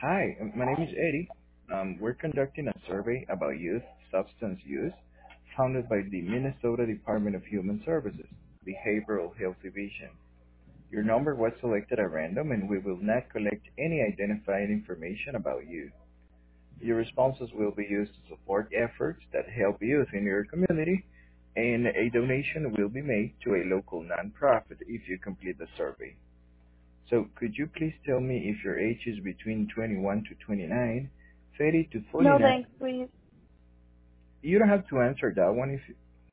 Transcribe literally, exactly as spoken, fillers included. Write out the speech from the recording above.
Hi, um, my name is Eddie. Um, we're conducting a survey about youth substance use funded by the Minnesota Department of Human Services, Behavioral Health Division. Your number was selected at random and we will not collect any identifying information about you. Your responses will be used to support efforts that help youth in your community, and a donation will be made to a local nonprofit if you complete the survey. So could you please tell me if your age is between twenty-one to twenty-nine, thirty to No forty-nine? thanks, please. You don't have to answer that one if